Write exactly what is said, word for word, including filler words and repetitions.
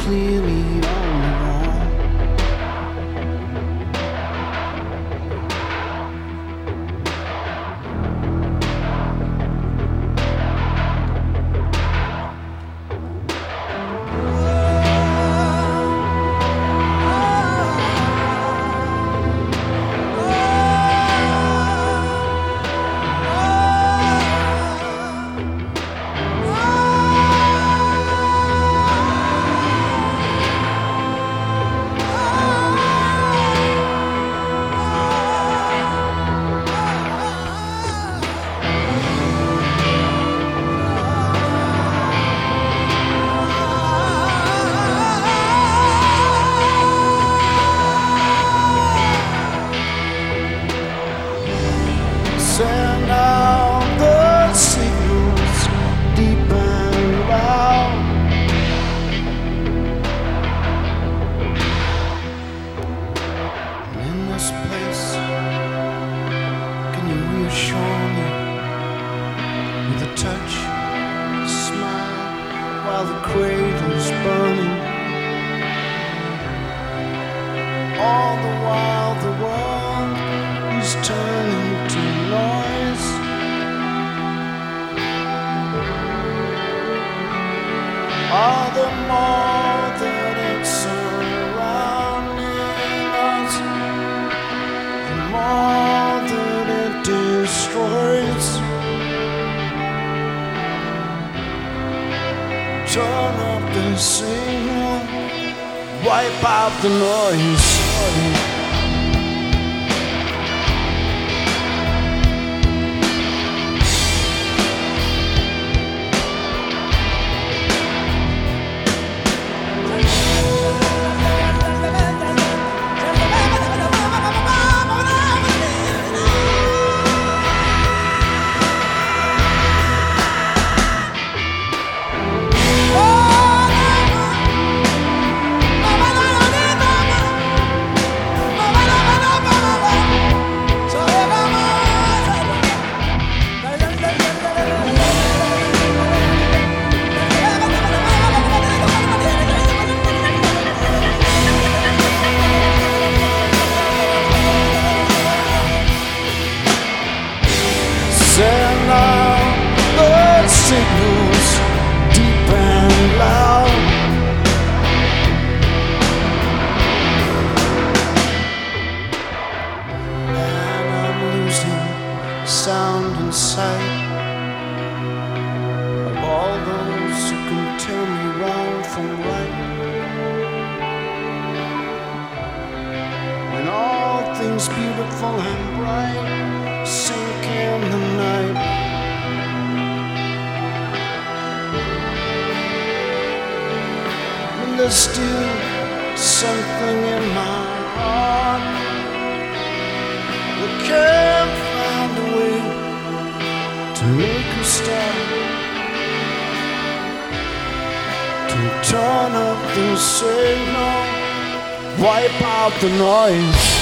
clearly on the wall. Send out the signals deep and loud. And in this place, can you reassure me with a touch, a smile, while the cradle's burning? All the while the world is turning to noise. Are there more that it's surrounding us, the more that it destroys? Turn up the signal, wipe out the noise. Send out the signals deep and loud. And I'm losing sound and sight of all those who can tell me wrong from right. When all things beautiful and bright sink in the night, and there's still something in my heart that can't find a way to make a start, to turn up the signal, wipe out the noise.